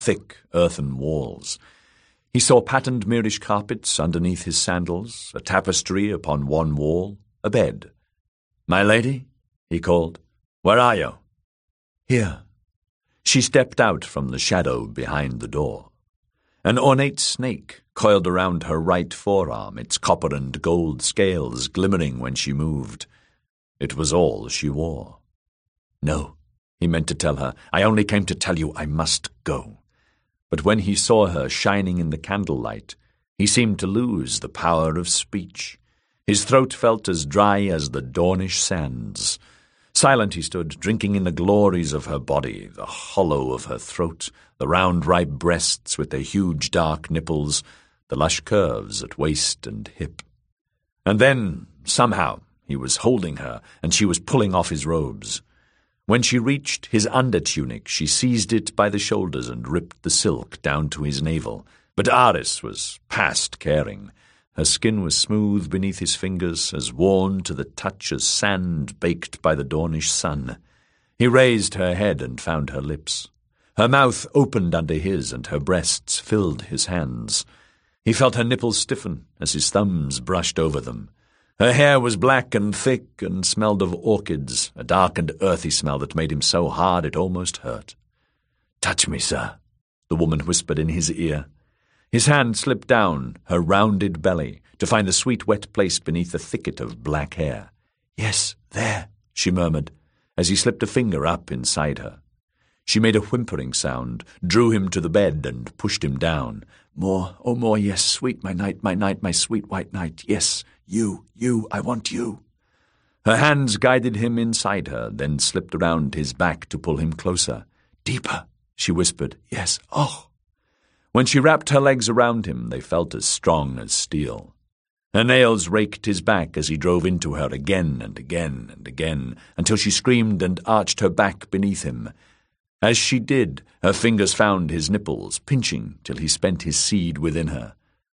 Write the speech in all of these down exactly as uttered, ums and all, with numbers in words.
thick earthen walls. He saw patterned Moorish carpets underneath his sandals, a tapestry upon one wall, a bed. "My lady," he called, "where are you?" "Here." She stepped out from the shadow behind the door. An ornate snake coiled around her right forearm, its copper and gold scales glimmering when she moved. It was all she wore. "No," he meant to tell her, "I only came to tell you I must go." But when he saw her shining in the candlelight, he seemed to lose the power of speech. His throat felt as dry as the Dornish sands. Silent he stood, drinking in the glories of her body, the hollow of her throat, the round ripe breasts with their huge dark nipples, the lush curves at waist and hip. And then, somehow, he was holding her, and she was pulling off his robes. When she reached his under-tunic, she seized it by the shoulders and ripped the silk down to his navel. But Aris was past caring. Her skin was smooth beneath his fingers, as worn to the touch as sand baked by the Dornish sun. He raised her head and found her lips. Her mouth opened under his, and her breasts filled his hands. He felt her nipples stiffen as his thumbs brushed over them. Her hair was black and thick and smelled of orchids, a dark and earthy smell that made him so hard it almost hurt. "Touch me, sir," the woman whispered in his ear. His hand slipped down her rounded belly to find the sweet wet place beneath the thicket of black hair. "Yes, there," she murmured, as he slipped a finger up inside her. She made a whimpering sound, drew him to the bed and pushed him down. "More, oh more, yes, sweet, my knight, my knight, my sweet white knight, yes, you, you, I want you." Her hands guided him inside her, then slipped around his back to pull him closer. "Deeper," she whispered, "yes, oh." When she wrapped her legs around him, they felt as strong as steel. Her nails raked his back as he drove into her again and again and again, until she screamed and arched her back beneath him. As she did, her fingers found his nipples, pinching till he spent his seed within her.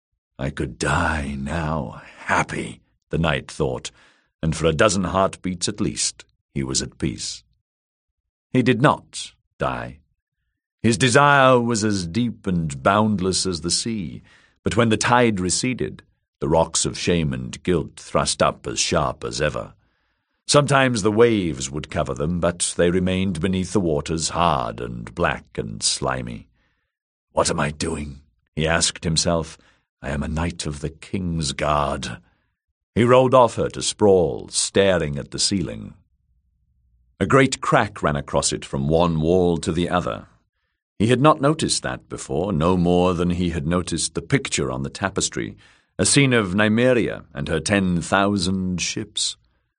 I could die now, happy, the knight thought, and for a dozen heartbeats at least he was at peace. He did not die. His desire was as deep and boundless as the sea, but when the tide receded, the rocks of shame and guilt thrust up as sharp as ever. Sometimes the waves would cover them, but they remained beneath the waters, hard and black and slimy. "What am I doing?" he asked himself. "I am a knight of the King's Guard." He rolled off her to sprawl, staring at the ceiling. A great crack ran across it from one wall to the other. He had not noticed that before, no more than he had noticed the picture on the tapestry, a scene of Nymeria and her ten thousand ships.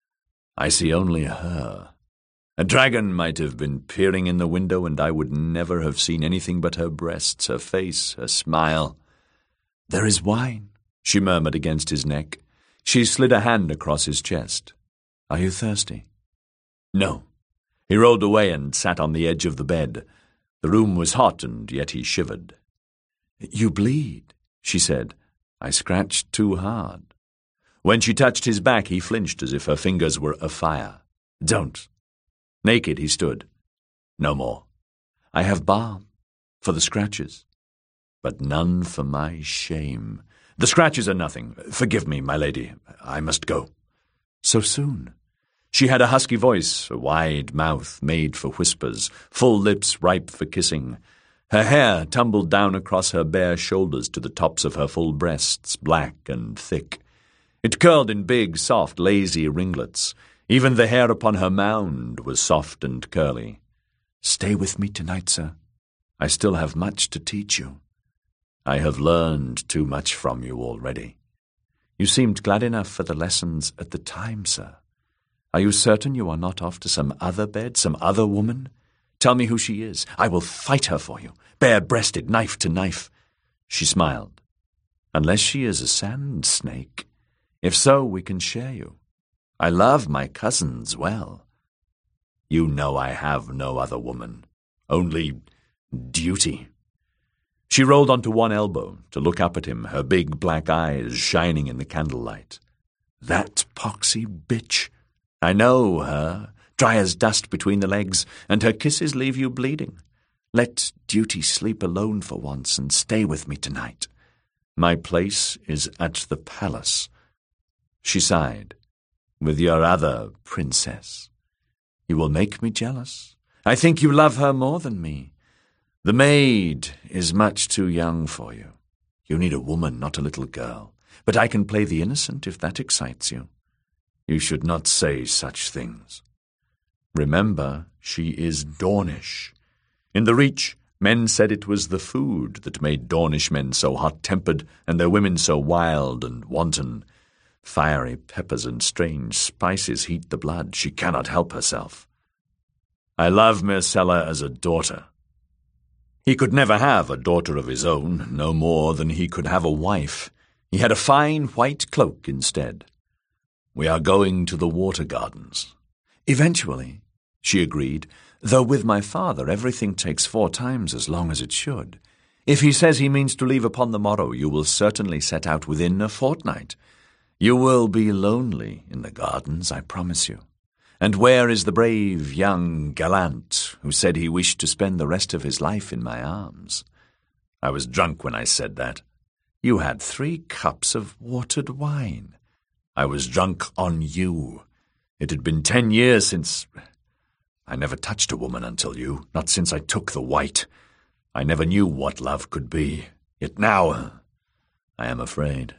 I see only her. A dragon might have been peering in the window, and I would never have seen anything but her breasts, her face, her smile. "There is wine," she murmured against his neck. She slid a hand across his chest. "Are you thirsty?" "No." He rolled away and sat on the edge of the bed. The room was hot, and yet he shivered. "You bleed," she said. "I scratched too hard." When she touched his back, he flinched as if her fingers were afire. "Don't." Naked he stood. "No more. I have balm for the scratches, but none for my shame. The scratches are nothing. Forgive me, my lady. I must go." "So soon?" She had a husky voice, a wide mouth made for whispers, full lips ripe for kissing. Her hair tumbled down across her bare shoulders to the tops of her full breasts, black and thick. It curled in big, soft, lazy ringlets. Even the hair upon her mound was soft and curly. "Stay with me tonight, sir. I still have much to teach you." "I have learned too much from you already." "You seemed glad enough for the lessons at the time, sir. Are you certain you are not off to some other bed, some other woman? Tell me who she is. I will fight her for you, bare-breasted, knife to knife." She smiled. "Unless she is a sand snake. If so, we can share you. I love my cousins well." "You know I have no other woman. Only duty." She rolled onto one elbow to look up at him, her big black eyes shining in the candlelight. "That poxy bitch. I know her, dry as dust between the legs, and her kisses leave you bleeding. Let duty sleep alone for once and stay with me tonight. My place is at the palace." She sighed. "With your other princess. You will make me jealous. I think you love her more than me. The maid is much too young for you. You need a woman, not a little girl. But I can play the innocent if that excites you." "You should not say such things." "Remember, she is Dornish. In the Reach, men said it was the food that made Dornish men so hot-tempered and their women so wild and wanton. Fiery peppers and strange spices heat the blood. She cannot help herself. I love Myrcella as a daughter." He could never have a daughter of his own, no more than he could have a wife. He had a fine white cloak instead. "We are going to the Water Gardens." "Eventually," she agreed, "though with my father everything takes four times as long as it should. If he says he means to leave upon the morrow, you will certainly set out within a fortnight. You will be lonely in the gardens, I promise you. And where is the brave young gallant who said he wished to spend the rest of his life in my arms?" "I was drunk when I said that." "You had three cups of watered wine." "I was drunk on you. It had been ten years since... I never touched a woman until you, not since I took the white. I never knew what love could be. Yet now I am afraid."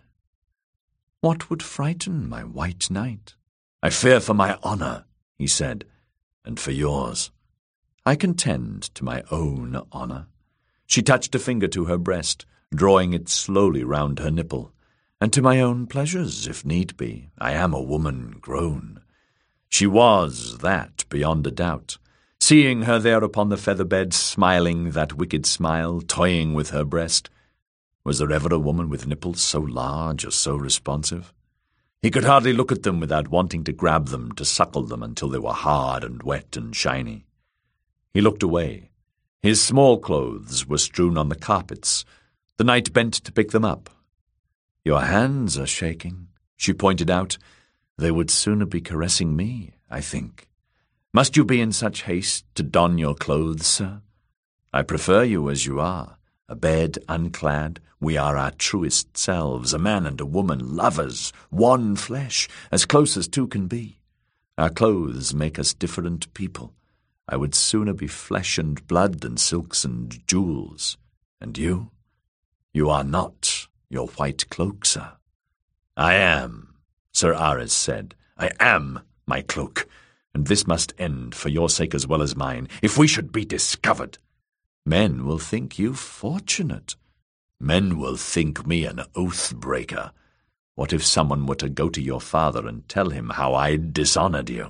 "What would frighten my white knight?" "I fear for my honor," he said, "and for yours." "I can tend to my own honor." She touched a finger to her breast, drawing it slowly round her nipple. "And to my own pleasures, if need be. I am a woman grown." She was that, beyond a doubt. Seeing her there upon the feather bed, smiling that wicked smile, toying with her breast. Was there ever a woman with nipples so large or so responsive? He could hardly look at them without wanting to grab them, to suckle them until they were hard and wet and shiny. He looked away. His small clothes were strewn on the carpets. The knight bent to pick them up. "Your hands are shaking," she pointed out. "They would sooner be caressing me, I think. Must you be in such haste to don your clothes, sir? I prefer you as you are, abed, unclad. We are our truest selves, a man and a woman, lovers, one flesh, as close as two can be. Our clothes make us different people. I would sooner be flesh and blood than silks and jewels. And you? You are not your white cloak, sir." "I am," Sir Ares said. "I am my cloak, and this must end for your sake as well as mine. If we should be discovered—" "Men will think you fortunate." "Men will think me an oath-breaker. What if someone were to go to your father and tell him how I dishonored you?"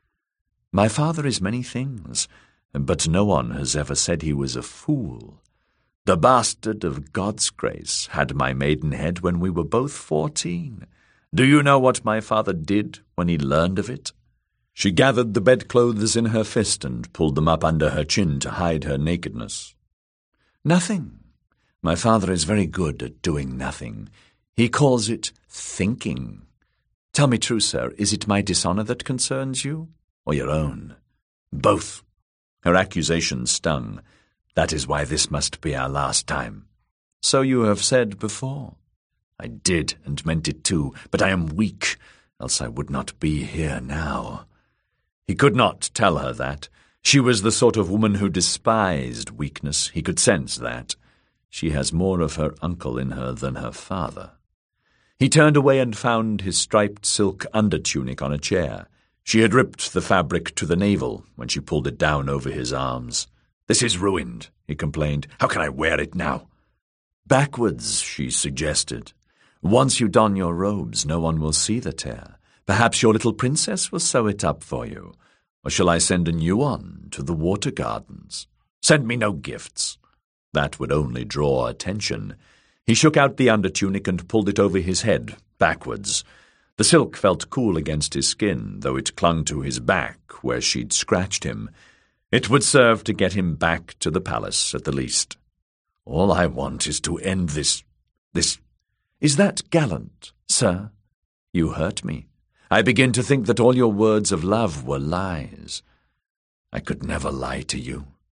"My father is many things, but no one has ever said he was a fool. The bastard of God's grace had my maidenhead when we were both fourteen. Do you know what my father did when he learned of it?" She gathered the bedclothes in her fist and pulled them up under her chin to hide her nakedness. "Nothing. My father is very good at doing nothing. He calls it thinking. Tell me true, sir, is it my dishonor that concerns you, or your own?" "Both." Her accusation stung. "That is why this must be our last time." "So you have said before." "I did, and meant it too, but I am weak, else I would not be here now." He could not tell her that. She was the sort of woman who despised weakness. He could sense that. She has more of her uncle in her than her father. He turned away and found his striped silk undertunic on a chair. She had ripped the fabric to the navel when she pulled it down over his arms. "This is ruined," he complained. "How can I wear it now?" "Backwards," she suggested. "Once you don your robes, no one will see the tear. Perhaps your little princess will sew it up for you. Or shall I send a new one to the Water Gardens?" "Send me no gifts." That would only draw attention. He shook out the undertunic and pulled it over his head, backwards. The silk felt cool against his skin, though it clung to his back where she'd scratched him. It would serve to get him back to the palace, at the least. "All I want is to end this... this... Is that gallant, sir? You hurt me. I begin to think that all your words of love were lies. I could never lie to you.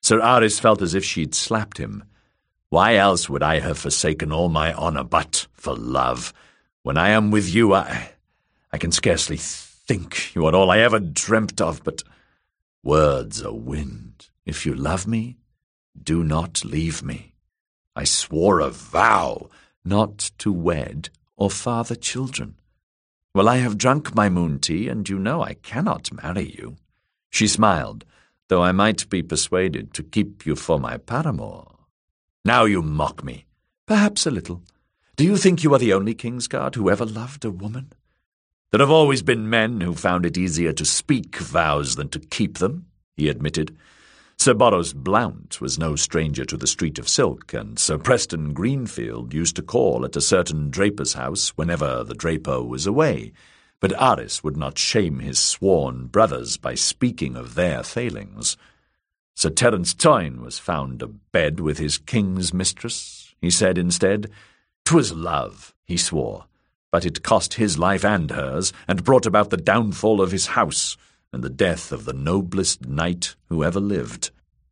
Sir Aris felt as if she'd slapped him. Why else would I have forsaken all my honour but for love? When I am with you, I... I can scarcely think. You are all I ever dreamt of, but words are wind. If you love me, do not leave me. I swore a vow not to wed or father children. Well, I have drunk my moon tea, and you know I cannot marry you. She smiled, though I might be persuaded to keep you for my paramour. Now you mock me. Perhaps a little. Do you think you are the only Kingsguard who ever loved a woman? There have always been men who found it easier to speak vows than to keep them, he admitted. Sir Boros Blount was no stranger to the Street of Silk, and Sir Preston Greenfield used to call at a certain draper's house whenever the draper was away, but Aris would not shame his sworn brothers by speaking of their failings. Sir Terence Toyne was found abed with his king's mistress, he said instead. 'Twas love, he swore, but it cost his life and hers, and brought about the downfall of his house, and the death of the noblest knight who ever lived.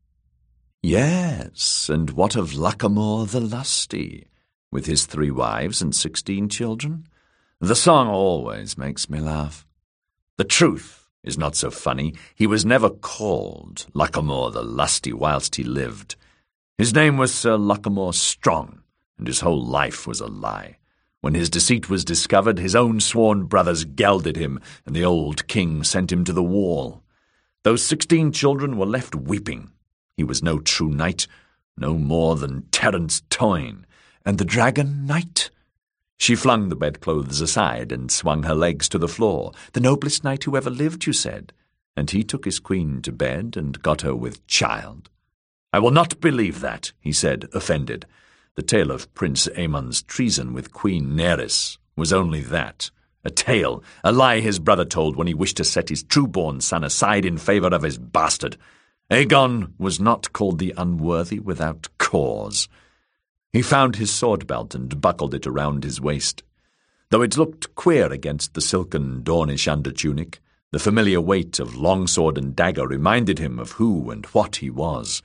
Yes, and what of Lackamore the Lusty, with his three wives and sixteen children? The song always makes me laugh. The truth is not so funny. He was never called Lackamore the Lusty whilst he lived. His name was Sir Lackamore Strong, and his whole life was a lie. When his deceit was discovered, his own sworn brothers gelded him, and the old king sent him to the wall. Those sixteen children were left weeping. He was no true knight, no more than Terence Toyne. And the dragon knight? She flung the bedclothes aside and swung her legs to the floor. The noblest knight who ever lived, you said, and he took his queen to bed and got her with child. I will not believe that, he said, offended. The tale of Prince Aemon's treason with Queen Nerys was only that, a tale, a lie his brother told when he wished to set his true-born son aside in favour of his bastard. Aegon was not called the unworthy without cause. He found his sword-belt and buckled it around his waist. Though it looked queer against the silken Dornish under-tunic, the familiar weight of longsword and dagger reminded him of who and what he was.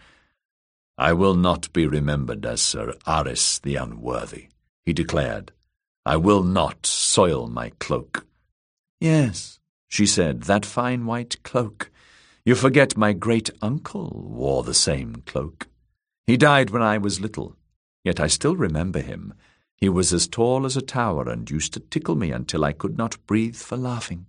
I will not be remembered as Sir Aris the Unworthy, he declared. I will not soil my cloak. Yes, she said, that fine white cloak. You forget my great-uncle wore the same cloak. He died when I was little, yet I still remember him. He was as tall as a tower and used to tickle me until I could not breathe for laughing.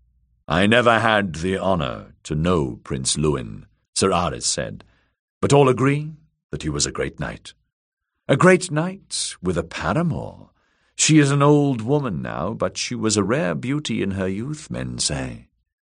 I never had the honour to know Prince Lewin, Sir Aris said, but all agree that he was a great knight. A great knight with a paramour. She is an old woman now, but she was a rare beauty in her youth, men say.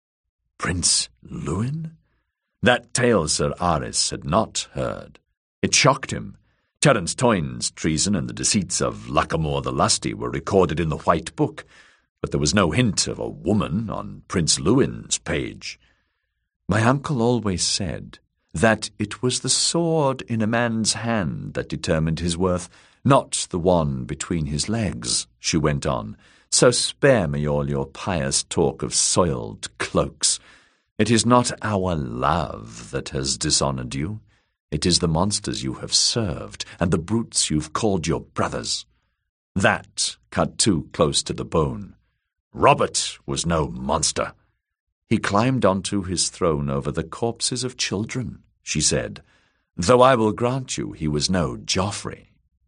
Prince Lewin? That tale Sir Aris had not heard. It shocked him. Terence Toyne's treason and the deceits of Lackamore the Lusty were recorded in the White Book, but there was no hint of a woman on Prince Lewin's page. My uncle always said that it was the sword in a man's hand that determined his worth, not the one between his legs, she went on. So spare me all your pious talk of soiled cloaks. It is not our love that has dishonoured you. It is the monsters you have served, and the brutes you've called your brothers. That cut too close to the bone. Robert was no monster. He climbed onto his throne over the corpses of children, she said, though I will grant you he was no Joffrey.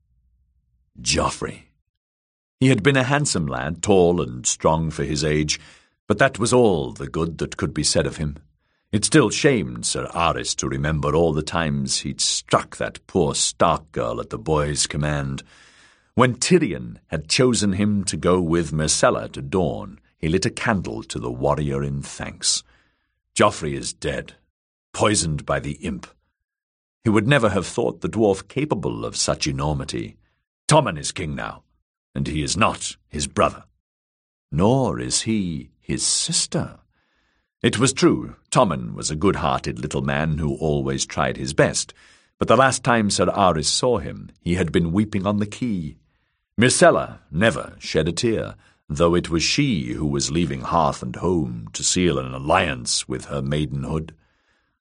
Joffrey. He had been a handsome lad, tall and strong for his age, but that was all the good that could be said of him. It still shamed Sir Aris to remember all the times he'd struck that poor Stark girl at the boy's command. When Tyrion had chosen him to go with Myrcella to Dorne, he lit a candle to the warrior in thanks. Joffrey is dead, poisoned by the imp. He would never have thought the dwarf capable of such enormity. Tommen is king now, and he is not his brother. Nor is he his sister. It was true, Tommen was a good-hearted little man who always tried his best, but the last time Sir Aris saw him, he had been weeping on the quay. Myrcella never shed a tear, though it was she who was leaving hearth and home to seal an alliance with her maidenhood.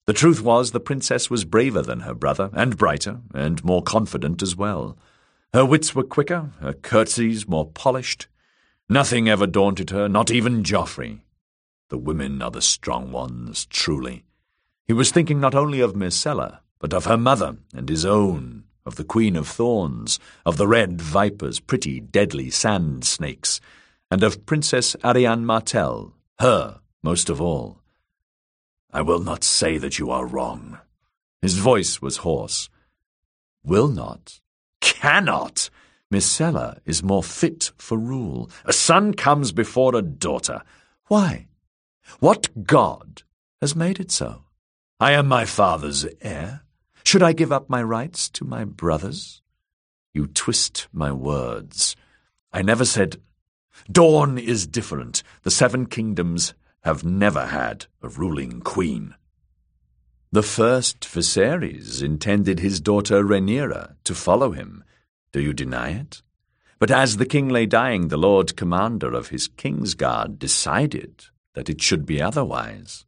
The truth was the princess was braver than her brother, and brighter, and more confident as well. Her wits were quicker, her curtsies more polished. Nothing ever daunted her, not even Joffrey. The women are the strong ones, truly. He was thinking not only of Myrcella, but of her mother and his own, of the Queen of Thorns, of the red vipers, pretty deadly sand snakes, and of Princess Arianne Martell, her most of all. I will not say that you are wrong. His voice was hoarse. Will not? Cannot! Myrcella is more fit for rule. A son comes before a daughter. Why? What god has made it so? I am my father's heir. Should I give up my rights to my brothers? You twist my words. I never said... Dorne is different. The Seven Kingdoms have never had a ruling queen. The first Viserys intended his daughter Rhaenyra to follow him. Do you deny it? But as the king lay dying, the Lord Commander of his Kingsguard decided that it should be otherwise.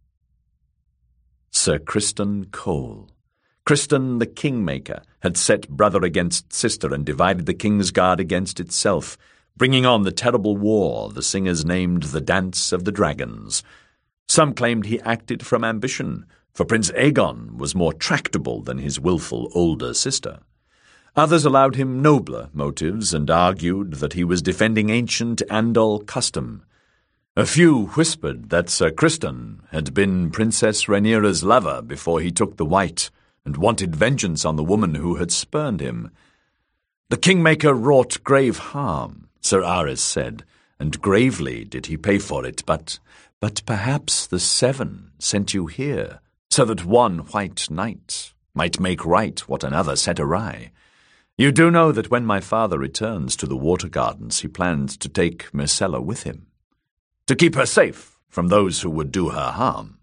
Sir Criston Cole. Criston the Kingmaker had set brother against sister and divided the Kingsguard against itself, bringing on the terrible war the singers named the Dance of the Dragons. Some claimed he acted from ambition, for Prince Aegon was more tractable than his willful older sister. Others allowed him nobler motives and argued that he was defending ancient Andal custom. A few whispered that Sir Criston had been Princess Rhaenyra's lover before he took the White and wanted vengeance on the woman who had spurned him. The Kingmaker wrought grave harm, Sir Aerys said, and gravely did he pay for it, but, but perhaps the Seven sent you here, so that one white knight might make right what another set awry. You do know that when my father returns to the Water Gardens, he plans to take Myrcella with him, to keep her safe from those who would do her harm.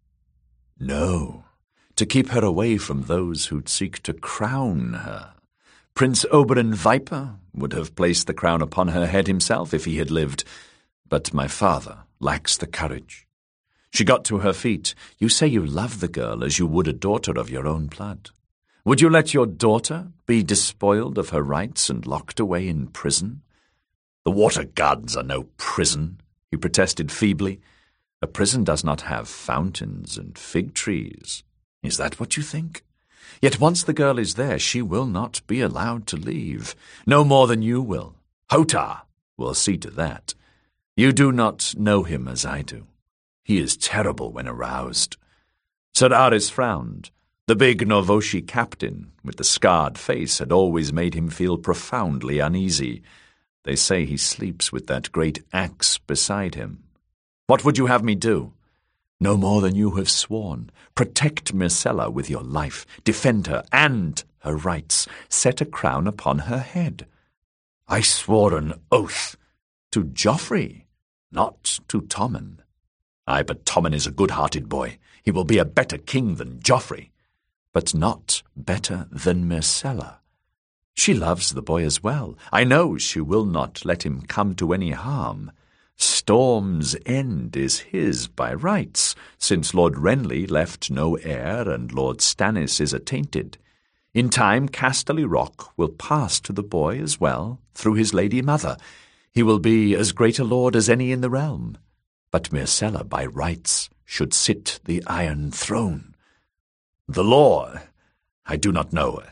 No, to keep her away from those who'd seek to crown her. Prince Oberyn Viper would have placed the crown upon her head himself if he had lived, but my father lacks the courage. She got to her feet. You say you love the girl as you would a daughter of your own blood. Would you let your daughter be despoiled of her rights and locked away in prison? The Water Gardens are no prison, he protested feebly. A prison does not have fountains and fig trees. Is that what you think? Yet once the girl is there, she will not be allowed to leave, no more than you will. Hotar will see to that. You do not know him as I do. He is terrible when aroused. Sir Aerys frowned. The big Novoshi captain, with the scarred face, had always made him feel profoundly uneasy. They say he sleeps with that great axe beside him. What would you have me do? No more than you have sworn. Protect Myrcella with your life. Defend her and her rights. Set a crown upon her head. I swore an oath to Joffrey, not to Tommen. Ay, but Tommen is a good-hearted boy. He will be a better king than Joffrey, but not better than Myrcella. She loves the boy as well. I know she will not let him come to any harm. Storm's End is his by rights, since Lord Renly left no heir and Lord Stannis is attainted. In time, Casterly Rock will pass to the boy as well, through his lady mother. He will be as great a lord as any in the realm. But Myrcella, by rights, should sit the Iron Throne. The law, I do not know.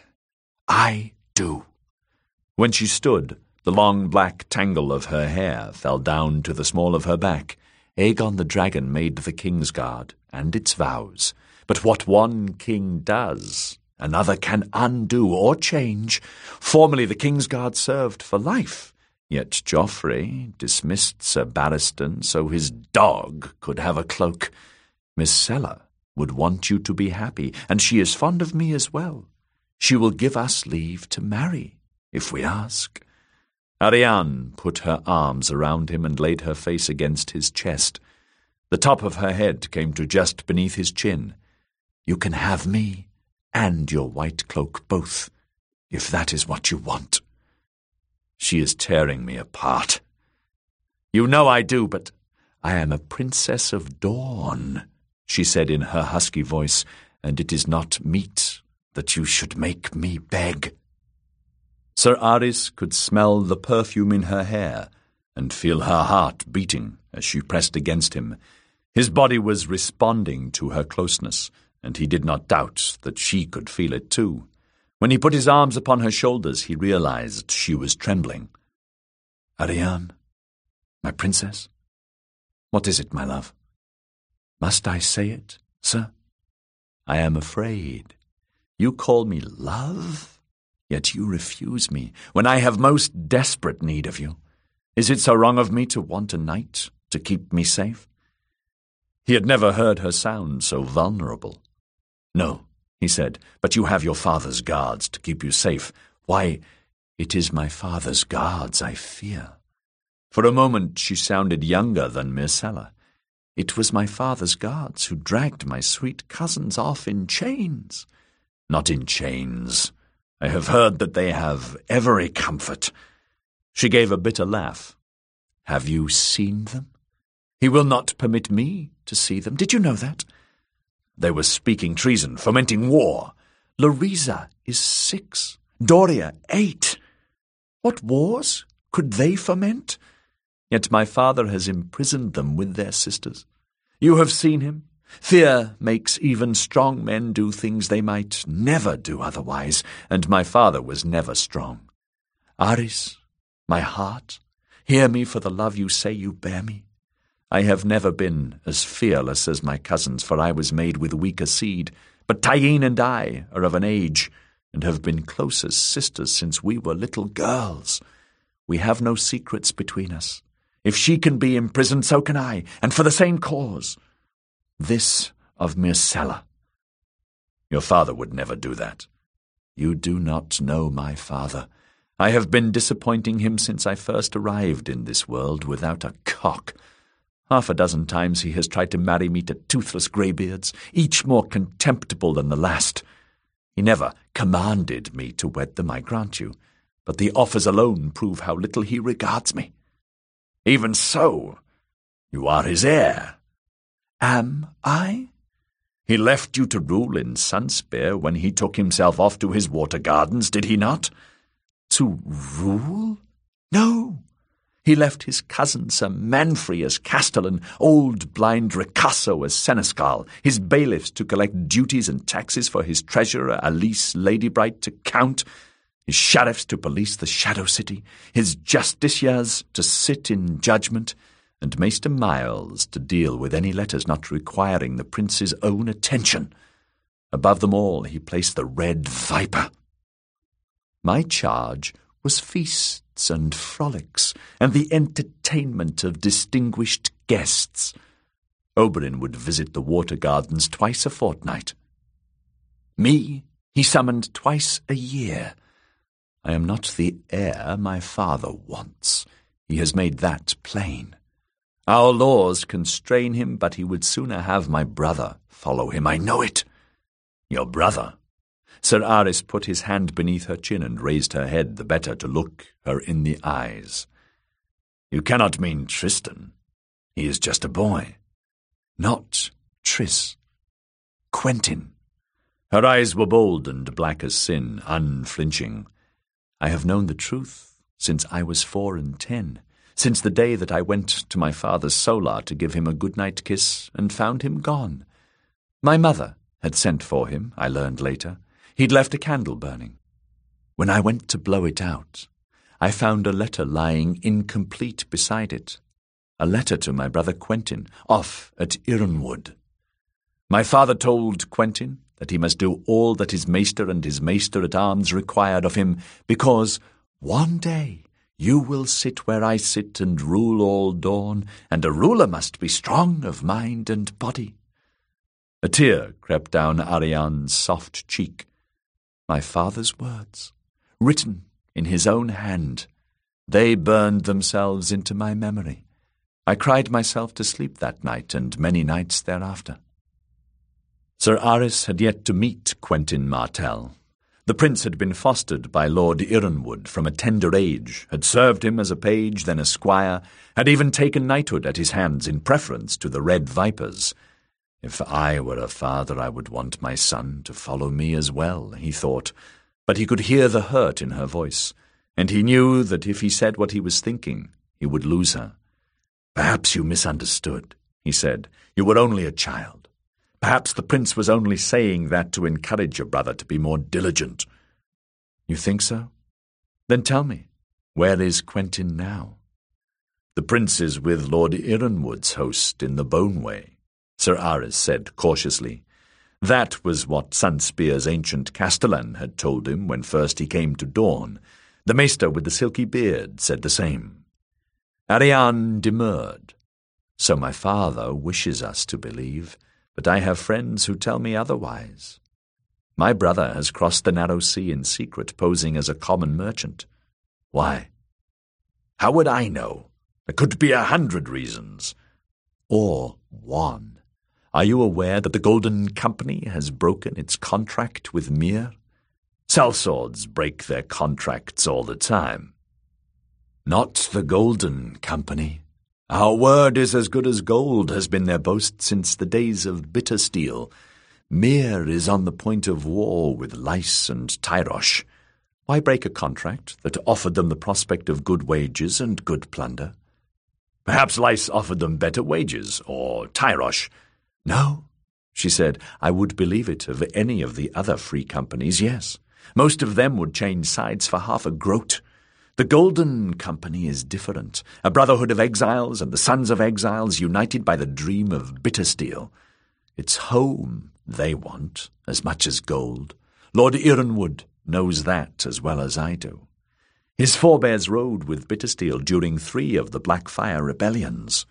I do. When she stood, the long black tangle of her hair fell down to the small of her back. Aegon the Dragon made the Kingsguard and its vows. But what one king does, another can undo or change. Formerly the Kingsguard served for life, yet Joffrey dismissed Sir Barristan so his dog could have a cloak. Myrcella would want you to be happy, and she is fond of me as well. She will give us leave to marry, if we ask. Arianne put her arms around him and laid her face against his chest. The top of her head came to just beneath his chin. You can have me and your white cloak both, if that is what you want. She is tearing me apart. You know I do, but I am a princess of Dorne, she said in her husky voice, and it is not meet that you should make me beg." Sir Aris could smell the perfume in her hair and feel her heart beating as she pressed against him. His body was responding to her closeness, and he did not doubt that she could feel it too. When he put his arms upon her shoulders, he realized she was trembling. "Ariane, my princess? What is it, my love? Must I say it, sir? I am afraid. You call me love, yet you refuse me when I have most desperate need of you. Is it so wrong of me to want a knight to keep me safe?" He had never heard her sound so vulnerable. "No," he said, "but you have your father's guards to keep you safe. Why, it is my father's guards I fear." For a moment she sounded younger than Myrcella. "It was my father's guards who dragged my sweet cousins off in chains." "Not in chains. I have heard that they have every comfort." She gave a bitter laugh. "Have you seen them? He will not permit me to see them. Did you know that? They were speaking treason, fomenting war. Lerisa is six, Doria eight. What wars could they foment? Yet my father has imprisoned them with their sisters. You have seen him. Fear makes even strong men do things they might never do otherwise, and my father was never strong. Aris, my heart, hear me for the love you say you bear me. I have never been as fearless as my cousins, for I was made with weaker seed, but Tyene and I are of an age, and have been close as sisters since we were little girls. We have no secrets between us. If she can be imprisoned, so can I, and for the same cause. This of Myrcella. Your father would never do that. You do not know my father. I have been disappointing him since I first arrived in this world without a cock. Half a dozen times he has tried to marry me to toothless greybeards, each more contemptible than the last. He never commanded me to wed them, I grant you, but the offers alone prove how little he regards me. Even so, you are his heir. Am I? He left you to rule in Sunspear when he took himself off to his water gardens, did he not? To rule? No. He left his cousin Sir Manfrey as castellan, old blind Ricasso as seneschal, his bailiffs to collect duties and taxes for his treasurer Alice Ladybright to count, his sheriffs to police the Shadow City, his justiciars to sit in judgment, and Maester Miles to deal with any letters not requiring the prince's own attention. Above them all he placed the Red Viper. My charge was feasts and frolics, and the entertainment of distinguished guests. Oberyn would visit the water gardens twice a fortnight. Me he summoned twice a year. I am not the heir my father wants. He has made that plain. Our laws constrain him, but he would sooner have my brother follow him. I know it. Your brother? Sir Aris put his hand beneath her chin and raised her head the better to look her in the eyes. You cannot mean Tristan. He is just a boy. Not Tris. Quentin. Her eyes were bold and black as sin, unflinching. I have known the truth since I was four and ten, since the day that I went to my father's solar to give him a good-night kiss and found him gone. My mother had sent for him, I learned later. He'd left a candle burning. When I went to blow it out, I found a letter lying incomplete beside it, a letter to my brother Quentin, off at Ironwood. My father told Quentin that he must do all that his maester and his maester-at-arms required of him, because one day you will sit where I sit and rule all Dawn, and a ruler must be strong of mind and body. A tear crept down Ariane's soft cheek. My father's words, written in his own hand, they burned themselves into my memory. I cried myself to sleep that night and many nights thereafter. Sir Aris had yet to meet Quentin Martell. The prince had been fostered by Lord Ironwood from a tender age, had served him as a page, then a squire, had even taken knighthood at his hands in preference to the Red Vipers. If I were a father, I would want my son to follow me as well, he thought, but he could hear the hurt in her voice, and he knew that if he said what he was thinking, he would lose her. "Perhaps you misunderstood," he said. "You were only a child. Perhaps the prince was only saying that to encourage your brother to be more diligent." "You think so? Then tell me, where is Quentin now?" "The prince is with Lord Ironwood's host in the Boneway," Sir Aris said cautiously. That was what Sunspear's ancient castellan had told him when first he came to Dorne. The maester with the silky beard said the same. Ariane demurred. "So my father wishes us to believe, but I have friends who tell me otherwise. My brother has crossed the narrow sea in secret, posing as a common merchant." "Why?" "How would I know? There could be a hundred reasons." "Or one. Are you aware that the Golden Company has broken its contract with Myr?" "Sellswords break their contracts all the time." "Not the Golden Company. Our word is as good as gold has been their boast since the days of Bittersteel. Myr is on the point of war with Lys and Tyrosh. Why break a contract that offered them the prospect of good wages and good plunder?" "Perhaps Lys offered them better wages, or Tyrosh." "No," she said. "I would believe it of any of the other free companies, yes. Most of them would change sides for half a groat. The Golden Company is different, a brotherhood of exiles and the sons of exiles united by the dream of Bittersteel. It's home they want, as much as gold. Lord Ironwood knows that as well as I do. His forebears rode with Bittersteel during three of the Blackfire rebellions."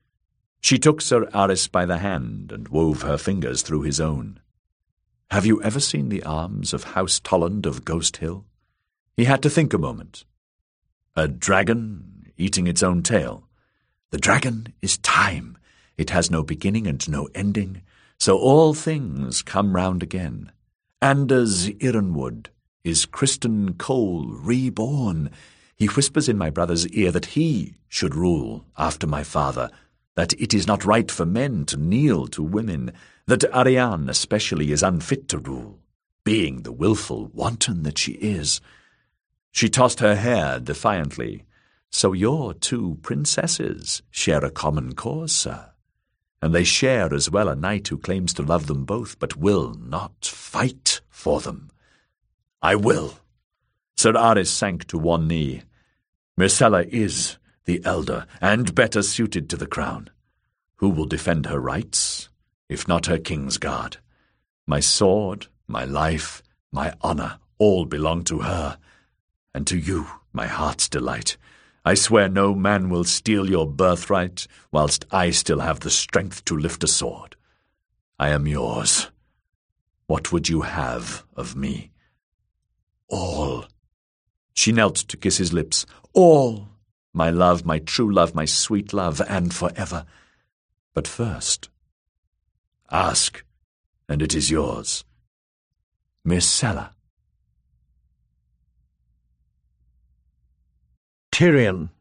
She took Sir Aris by the hand and wove her fingers through his own. "Have you ever seen the arms of House Tolland of Ghost Hill?" He had to think a moment. "A dragon eating its own tail?" "The dragon is time. It has no beginning and no ending, so all things come round again. Anders Ironwood is Criston Cole reborn. He whispers in my brother's ear that he should rule after my father, that it is not right for men to kneel to women, that Ariane especially is unfit to rule, being the wilful wanton that she is." She tossed her hair defiantly. "So your two princesses share a common cause, sir, and they share as well a knight who claims to love them both but will not fight for them." "I will." Sir Aris sank to one knee. "Myrcella is the elder, and better suited to the crown. Who will defend her rights, if not her king's guard? My sword, my life, my honour, all belong to her, and to you, my heart's delight. I swear no man will steal your birthright, whilst I still have the strength to lift a sword. I am yours. What would you have of me?" "All." She knelt to kiss his lips. "All. My love, my true love, my sweet love, and forever. But first, ask, and it is yours. Myrcella." Tyrion.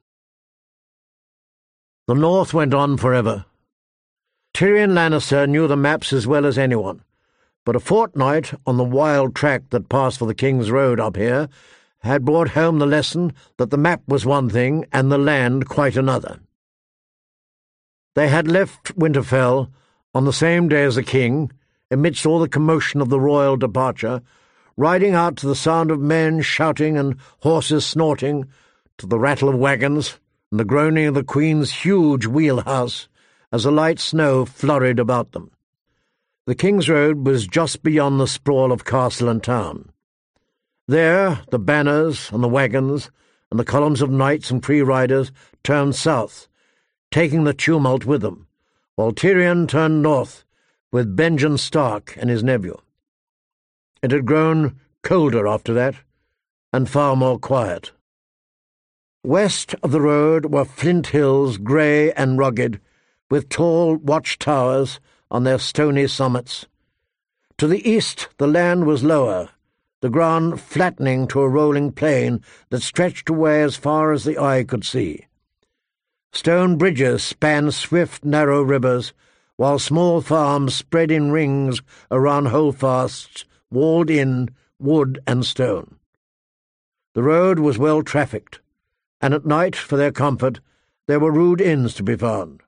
The North went on forever. Tyrion Lannister knew the maps as well as anyone, but a fortnight on the wild track that passed for the King's Road up here had brought home the lesson that the map was one thing and the land quite another. They had left Winterfell on the same day as the king, amidst all the commotion of the royal departure, riding out to the sound of men shouting and horses snorting, to the rattle of wagons and the groaning of the Queen's huge wheelhouse as the light snow flurried about them. The King's Road was just beyond the sprawl of castle and town. There the banners and the wagons and the columns of knights and free riders turned south, taking the tumult with them, while Tyrion turned north with Benjen Stark and his nephew. It had grown colder after that, and far more quiet. West of the road were flint hills, grey and rugged, with tall watchtowers on their stony summits. To the east the land was lower, the ground flattening to a rolling plain that stretched away as far as the eye could see. Stone bridges spanned swift, narrow rivers, while small farms spread in rings around holdfasts walled in wood and stone. The road was well trafficked, and at night, for their comfort, there were rude inns to be found.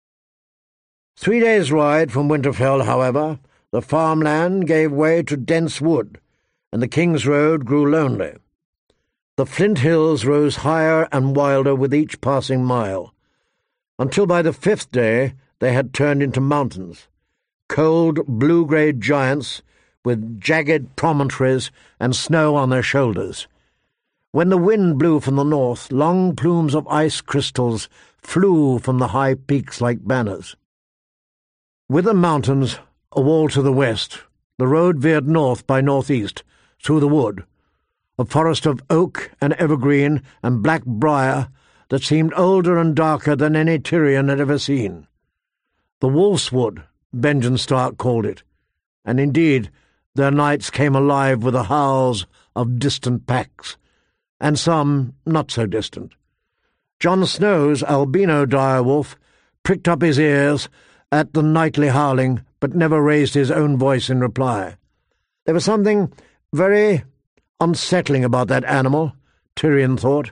Three days' ride from Winterfell, however, the farmland gave way to dense wood, and the King's Road grew lonely. The flint hills rose higher and wilder with each passing mile, until by the fifth day they had turned into mountains, cold blue-grey giants with jagged promontories and snow on their shoulders. When the wind blew from the north, long plumes of ice crystals flew from the high peaks like banners. With the mountains a wall to the west, the road veered north by northeast, through the wood, a forest of oak and evergreen and black briar that seemed older and darker than any Tyrion had ever seen. The Wolf's Wood, Benjen Stark called it, and indeed their nights came alive with the howls of distant packs, and some not so distant. Jon Snow's albino direwolf pricked up his ears at the nightly howling, but never raised his own voice in reply. There was something very unsettling about that animal, Tyrion thought.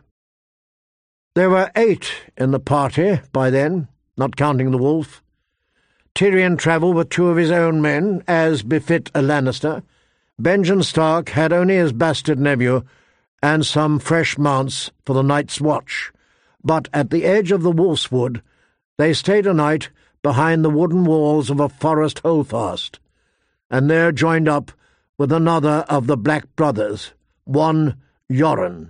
There were eight in the party by then, not counting the wolf. Tyrion travelled with two of his own men, as befit a Lannister. Benjen Stark had only his bastard nephew and some fresh mounts for the night's watch, but at the edge of the Wolf's Wood they stayed a night behind the wooden walls of a forest holdfast, and there joined up with another of the Black Brothers, one Yoren.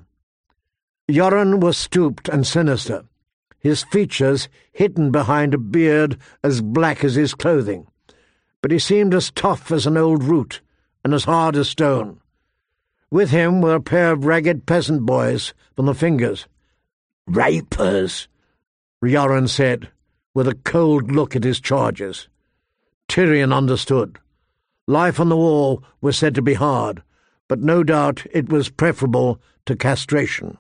Yoren was stooped and sinister, his features hidden behind a beard as black as his clothing, but he seemed as tough as an old root and as hard as stone. With him were a pair of ragged peasant boys from the Fingers. "Rapers," Yoren said, with a cold look at his charges. Tyrion understood. Life on the wall was said to be hard, but no doubt it was preferable to castration.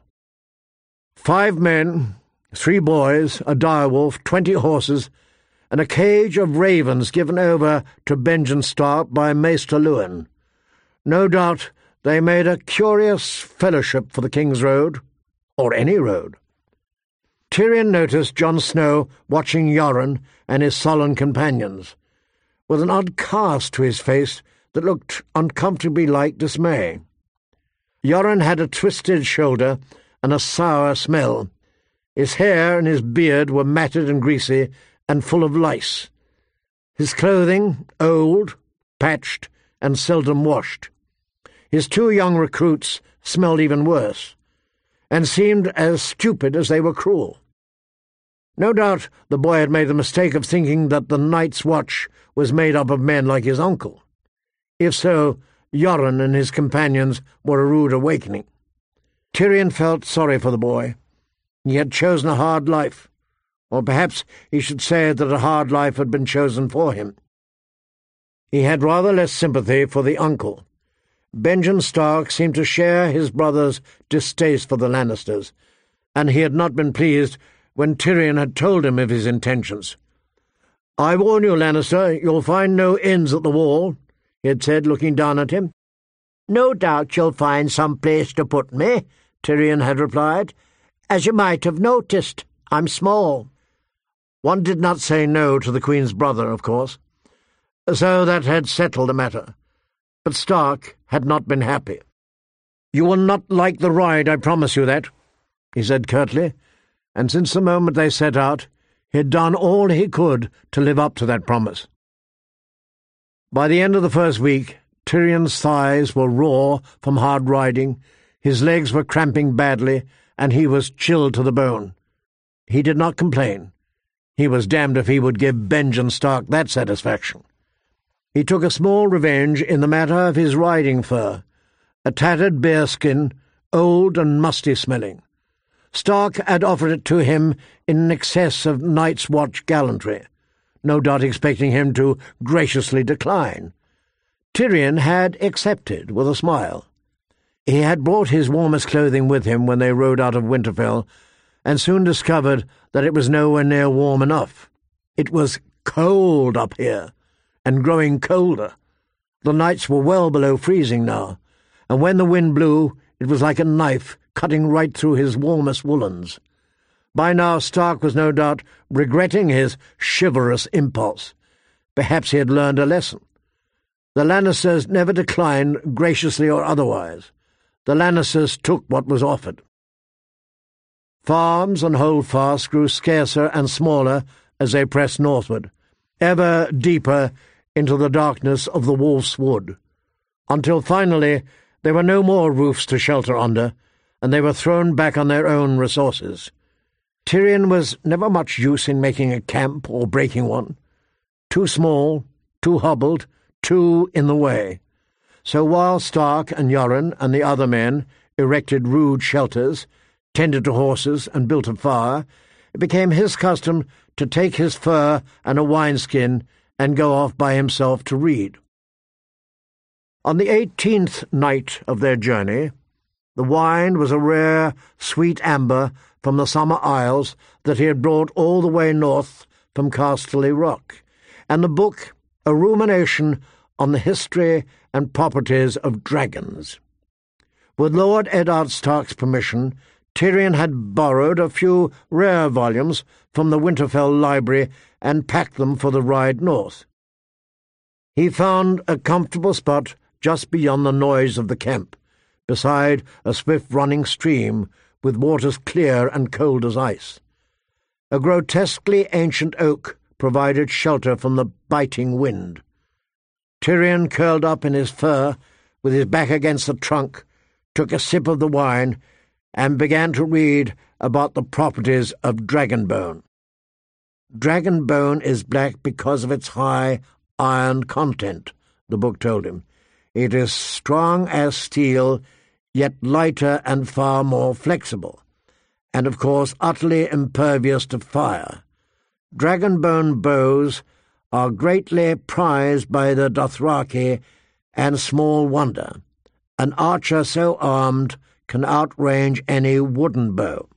Five men, three boys, a direwolf, twenty horses, and a cage of ravens given over to Benjen Stark by Maester Luwin. No doubt they made a curious fellowship for the King's Road, or any road. Tyrion noticed Jon Snow watching Yoren and his sullen companions, with an odd cast to his face that looked uncomfortably like dismay. Yoren had a twisted shoulder and a sour smell. His hair and his beard were matted and greasy and full of lice. His clothing, old, patched, and seldom washed. His two young recruits smelled even worse, and seemed as stupid as they were cruel. No doubt the boy had made the mistake of thinking that the Night's Watch was made up of men like his uncle. If so, Yoren and his companions were a rude awakening. Tyrion felt sorry for the boy. He had chosen a hard life, or perhaps he should say that a hard life had been chosen for him. He had rather less sympathy for the uncle. Benjen Stark seemed to share his brother's distaste for the Lannisters, and he had not been pleased when Tyrion had told him of his intentions. "I warn you, Lannister, you'll find no inns at the wall," he had said, looking down at him. "No doubt you'll find some place to put me," Tyrion had replied. "As you might have noticed, I'm small." One did not say no to the Queen's brother, of course. So that had settled the matter. But Stark had not been happy. "You will not like the ride, I promise you that," he said curtly, and since the moment they set out, he had done all he could to live up to that promise. By the end of the first week, Tyrion's thighs were raw from hard riding, his legs were cramping badly, and he was chilled to the bone. He did not complain. He was damned if he would give Benjen Stark that satisfaction. He took a small revenge in the matter of his riding fur, a tattered bearskin, old and musty-smelling. Stark had offered it to him in an excess of Night's Watch gallantry, no doubt expecting him to graciously decline. Tyrion had accepted with a smile. He had brought his warmest clothing with him when they rode out of Winterfell, and soon discovered that it was nowhere near warm enough. It was cold up here, and growing colder. The nights were well below freezing now, and when the wind blew, it was like a knife cutting right through his warmest woolens. By now Stark was no doubt regretting his chivalrous impulse. Perhaps he had learned a lesson. The Lannisters never declined, graciously or otherwise. The Lannisters took what was offered. Farms and holdfasts grew scarcer and smaller as they pressed northward, ever deeper into the darkness of the Wolf's Wood, until finally there were no more roofs to shelter under, and they were thrown back on their own resources. Tyrion was never much use in making a camp or breaking one. Too small, too hobbled, too in the way. So while Stark and Yoren and the other men erected rude shelters, tended to horses, and built a fire, it became his custom to take his fur and a wineskin and go off by himself to read. On the eighteenth night of their journey, the wine was a rare, sweet amber from the summer isles that he had brought all the way north from Casterly Rock, and the book a rumination on the history and properties of dragons. With Lord Eddard Stark's permission, Tyrion had borrowed a few rare volumes from the Winterfell library and packed them for the ride north. He found a comfortable spot just beyond the noise of the camp, beside a swift-running stream with waters clear and cold as ice. A grotesquely ancient oak provided shelter from the biting wind. Tyrion curled up in his fur, with his back against the trunk, took a sip of the wine, and began to read about the properties of dragonbone. Dragonbone is black because of its high iron content, the book told him. It is strong as steel, yet lighter and far more flexible, and of course utterly impervious to fire. Dragonbone bows are greatly prized by the Dothraki, and small wonder. An archer so armed can outrange any wooden bow.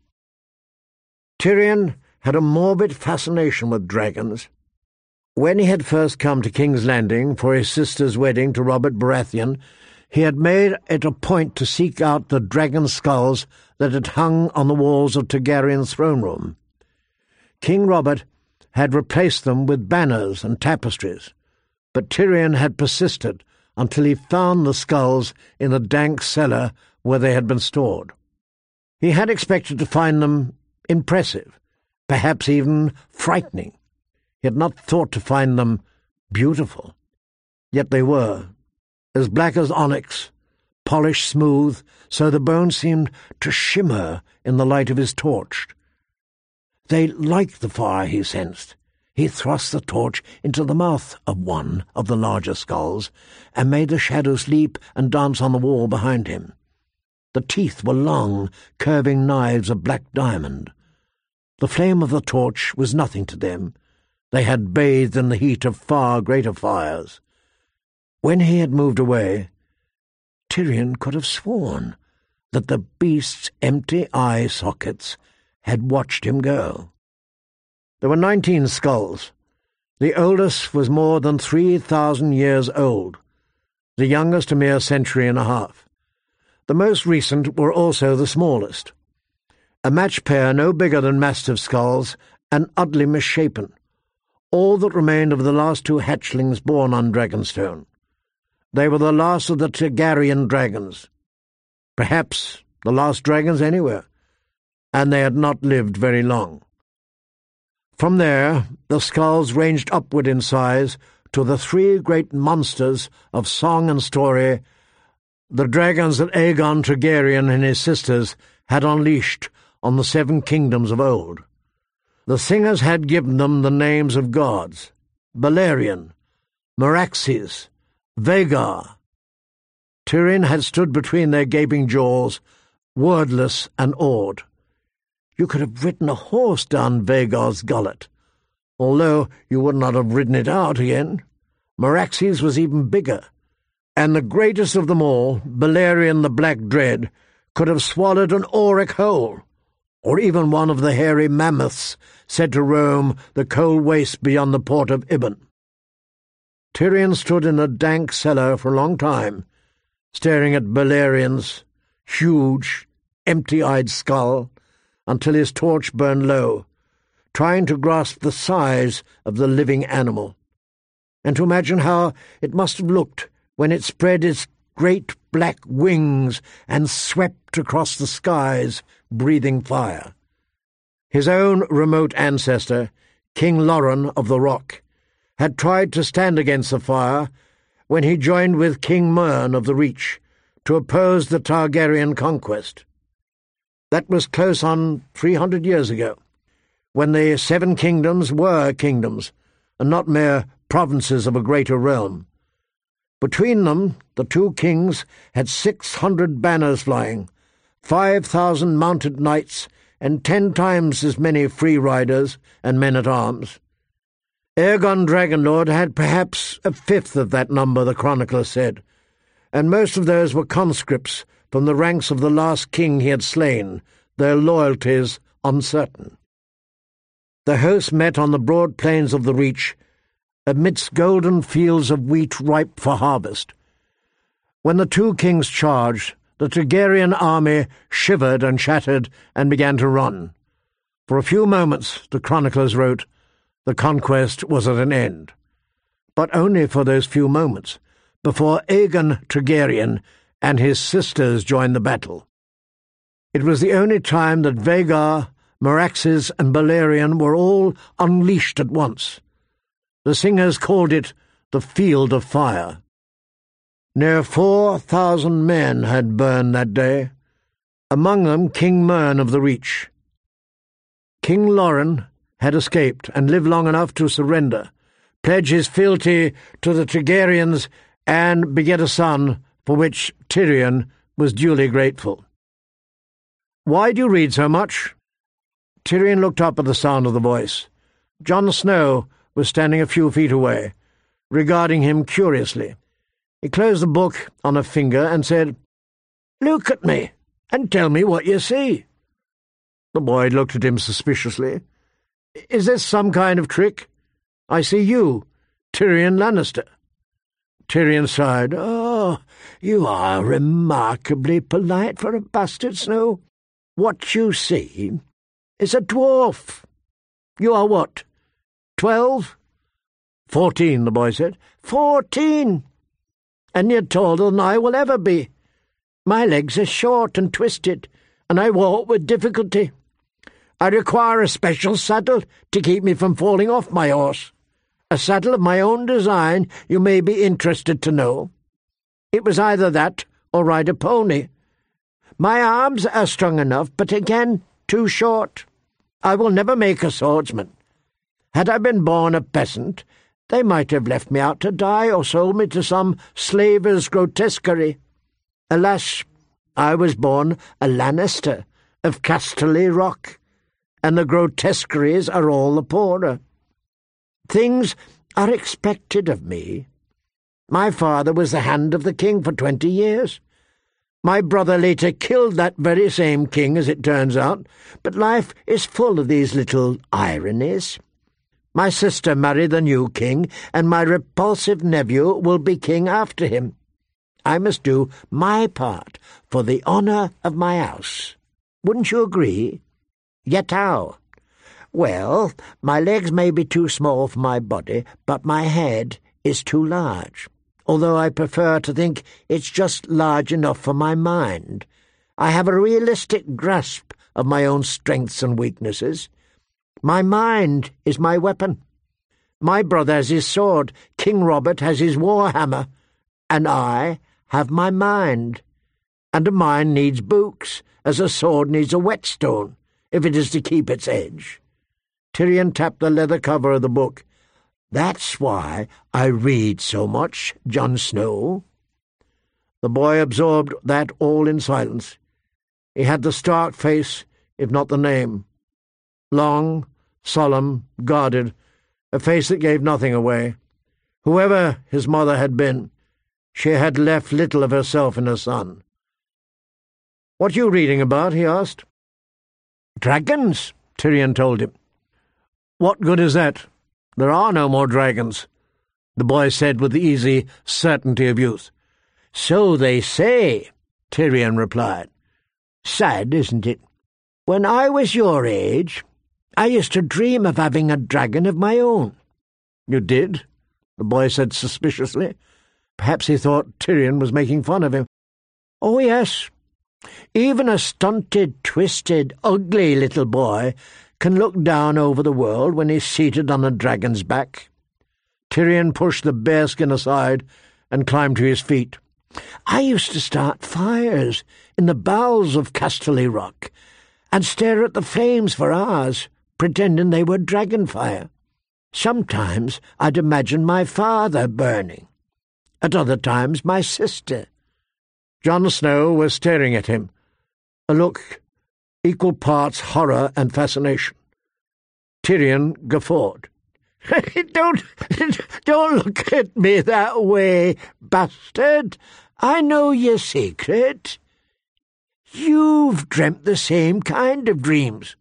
Tyrion had a morbid fascination with dragons. When he had first come to King's Landing for his sister's wedding to Robert Baratheon, he had made it a point to seek out the dragon skulls that had hung on the walls of Targaryen's throne room. King Robert had replaced them with banners and tapestries, but Tyrion had persisted until he found the skulls in the dank cellar where they had been stored. He had expected to find them impressive, perhaps even frightening. He had not thought to find them beautiful. Yet they were, as black as onyx, polished smooth, so the bones seemed to shimmer in the light of his torch. They liked the fire, he sensed. He thrust the torch into the mouth of one of the larger skulls and made the shadows leap and dance on the wall behind him. The teeth were long, curving knives of black diamond. The flame of the torch was nothing to them. They had bathed in the heat of far greater fires. When he had moved away, Tyrion could have sworn that the beast's empty eye sockets had watched him go. There were nineteen skulls. The oldest was more than three thousand years old, the youngest a mere century and a half. The most recent were also the smallest. A match pair no bigger than mastiff skulls and oddly misshapen, all that remained of the last two hatchlings born on Dragonstone. They were the last of the Targaryen dragons, perhaps the last dragons anywhere, and they had not lived very long. From there, the skulls ranged upward in size to the three great monsters of song and story, the dragons that Aegon Targaryen and his sisters had unleashed on the seven kingdoms of old. The singers had given them the names of gods: Balerion, Meraxes, Vhagar. Tyrion had stood between their gaping jaws, wordless and awed. You could have ridden a horse down Vhagar's gullet, although you would not have ridden it out again. Meraxes was even bigger, and the greatest of them all, Balerion the Black Dread, could have swallowed an auric whole. or even one of the hairy mammoths said to roam the cold waste beyond the port of Ibben. Tyrion stood in a dank cellar for a long time, staring at Balerian's huge, empty-eyed skull until his torch burned low, trying to grasp the size of the living animal, and to imagine how it must have looked when it spread its great black wings and swept across the skies, breathing fire. His own remote ancestor, King Loren of the Rock, had tried to stand against the fire when he joined with King Mern of the Reach to oppose the Targaryen conquest. That was close on three hundred years ago, when the Seven Kingdoms were kingdoms, and not mere provinces of a greater realm. Between them, the two kings had six hundred banners flying, five thousand mounted knights, and ten times as many free riders and men-at-arms. Aegon Dragonlord had perhaps a fifth of that number, the chronicler said, and most of those were conscripts from the ranks of the last king he had slain, their loyalties uncertain. The host met on the broad plains of the Reach, amidst golden fields of wheat ripe for harvest. When the two kings charged, the Targaryen army shivered and shattered and began to run. For a few moments, the chroniclers wrote, the conquest was at an end. But only for those few moments, before Aegon Targaryen and his sisters joined the battle. It was the only time that Vhagar, Meraxes, and Balerion were all unleashed at once. The singers called it the Field of Fire. Near four thousand men had burned that day, among them King Mern of the Reach. King Loren had escaped and lived long enough to surrender, pledge his fealty to the Targaryens, and beget a son for which Tyrion was duly grateful. "Why do you read so much?" Tyrion looked up at the sound of the voice. Jon Snow was standing a few feet away, regarding him curiously. He closed the book on a finger and said, "Look at me, and tell me what you see." The boy looked at him suspiciously. "Is this some kind of trick? I see you, Tyrion Lannister." Tyrion sighed. "Oh, you are remarkably polite for a bastard, Snow. What you see is a dwarf. You are what, twelve?" "Fourteen," the boy said. "Fourteen! And you're taller than I will ever be. My legs are short and twisted, and I walk with difficulty. I require a special saddle to keep me from falling off my horse. A saddle of my own design, you may be interested to know. It was either that or ride a pony. My arms are strong enough, but again too short. I will never make a swordsman. Had I been born a peasant, they might have left me out to die or sold me to some slaver's grotesquerie. Alas, I was born a Lannister of Casterly Rock, and the grotesqueries are all the poorer. Things are expected of me. My father was the hand of the king for twenty years. My brother later killed that very same king, as it turns out, but life is full of these little ironies. My sister married the new king, and my repulsive nephew will be king after him. I must do my part for the honour of my house. Wouldn't you agree? Yet how? Well, my legs may be too small for my body, but my head is too large, although I prefer to think it's just large enough for my mind. I have a realistic grasp of my own strengths and weaknesses. My mind is my weapon. My brother has his sword, King Robert has his war hammer, and I have my mind. And a mind needs books, as a sword needs a whetstone, if it is to keep its edge." Tyrion tapped the leather cover of the book. "That's why I read so much, Jon Snow." The boy absorbed that all in silence. He had the stark face, if not the name. Long, solemn, guarded, a face that gave nothing away. Whoever his mother had been, she had left little of herself in her son. "What are you reading about?" he asked. "Dragons," Tyrion told him. "What good is that? There are no more dragons," the boy said with the easy certainty of youth. "So they say," Tyrion replied. "Sad, isn't it? When I was your age, I used to dream of having a dragon of my own." "You did?" the boy said suspiciously. Perhaps he thought Tyrion was making fun of him. "Oh, yes. Even a stunted, twisted, ugly little boy can look down over the world when he's seated on a dragon's back." Tyrion pushed the bearskin aside and climbed to his feet. "I used to start fires in the bowels of Casterly Rock and stare at the flames for hours, pretending they were dragon fire. Sometimes I'd imagine my father burning. At other times my sister." Jon Snow was staring at him, a look equal parts horror and fascination. Tyrion guffawed. don't, don't look at me that way, bastard. I know your secret. You've dreamt the same kind of dreams."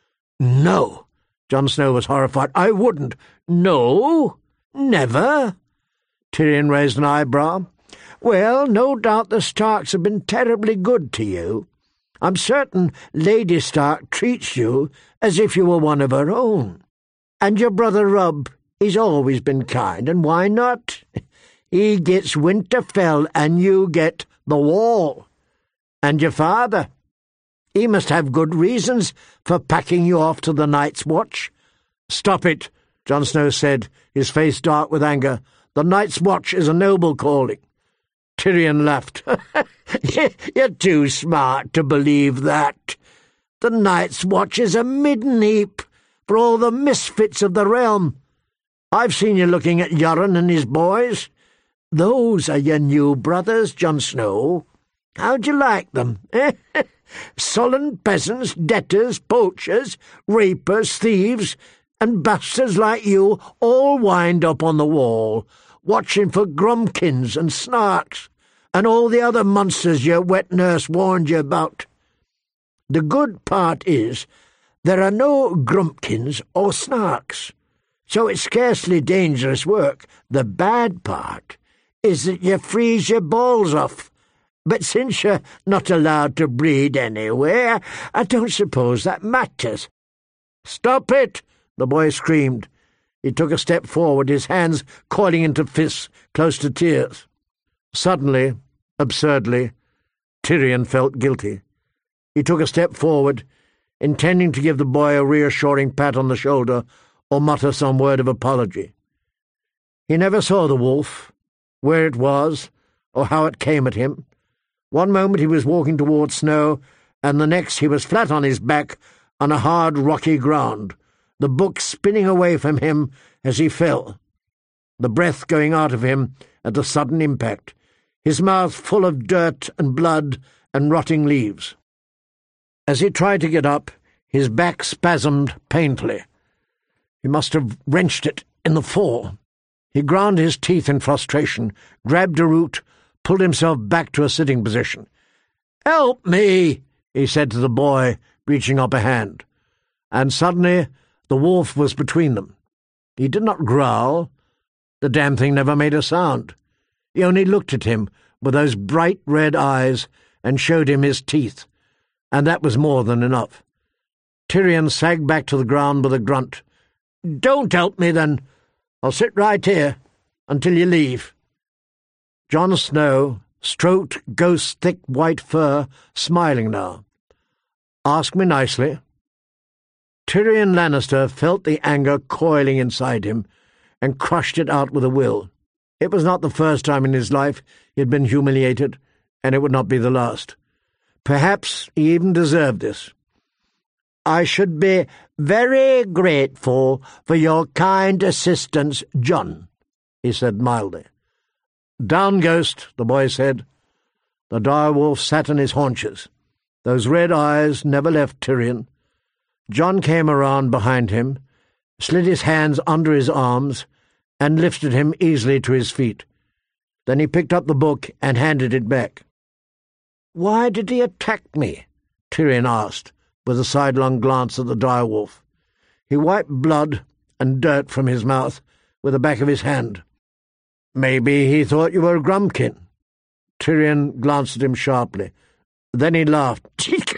"No." Jon Snow was horrified. "I wouldn't." "No? Never?" Tyrion raised an eyebrow. "Well, no doubt the Starks have been terribly good to you. I'm certain Lady Stark treats you as if you were one of her own. And your brother Robb, he's always been kind, and why not? He gets Winterfell, and you get the Wall. And your father, he must have good reasons for packing you off to the Night's Watch." "Stop it," Jon Snow said, his face dark with anger. "The Night's Watch is a noble calling." Tyrion laughed. "You're too smart to believe that. The Night's Watch is a midden heap for all the misfits of the realm. I've seen you looking at Yoren and his boys. Those are your new brothers, Jon Snow. How'd you like them, eh? Sullen peasants, debtors, poachers, rapers, thieves, and bastards like you all wind up on the wall, watching for Grumpkins and Snarks, and all the other monsters your wet nurse warned you about. The good part is there are no Grumpkins or Snarks, so it's scarcely dangerous work. The bad part is that you freeze your balls off. But since you're not allowed to breed anywhere, I don't suppose that matters." "Stop it!" the boy screamed. He took a step forward, his hands coiling into fists close to tears. Suddenly, absurdly, Tyrion felt guilty. He took a step forward, intending to give the boy a reassuring pat on the shoulder or mutter some word of apology. He never saw the wolf, where it was, or how it came at him. One moment he was walking towards Snow, and the next he was flat on his back on a hard, rocky ground, the book spinning away from him as he fell, the breath going out of him at the sudden impact, his mouth full of dirt and blood and rotting leaves. As he tried to get up, his back spasmed painfully. He must have wrenched it in the fall. He ground his teeth in frustration, grabbed a root, pulled himself back to a sitting position. "Help me!" he said to the boy, reaching up a hand. And suddenly the wolf was between them. He did not growl. The damn thing never made a sound. He only looked at him with those bright red eyes and showed him his teeth, and that was more than enough. Tyrion sagged back to the ground with a grunt. "Don't help me, then. I'll sit right here until you leave." Jon Snow stroked Ghost's thick white fur, smiling now. "Ask me nicely." Tyrion Lannister felt the anger coiling inside him and crushed it out with a will. It was not the first time in his life he had been humiliated, and it would not be the last. Perhaps he even deserved this. "I should be very grateful for your kind assistance, Jon," he said mildly. "Down, Ghost," the boy said. The direwolf sat on his haunches. Those red eyes never left Tyrion. Jon came around behind him, slid his hands under his arms, and lifted him easily to his feet. Then he picked up the book and handed it back. "Why did he attack me?" Tyrion asked, with a sidelong glance at the direwolf. He wiped blood and dirt from his mouth with the back of his hand. "Maybe he thought you were a Grumpkin." Tyrion glanced at him sharply. Then he laughed,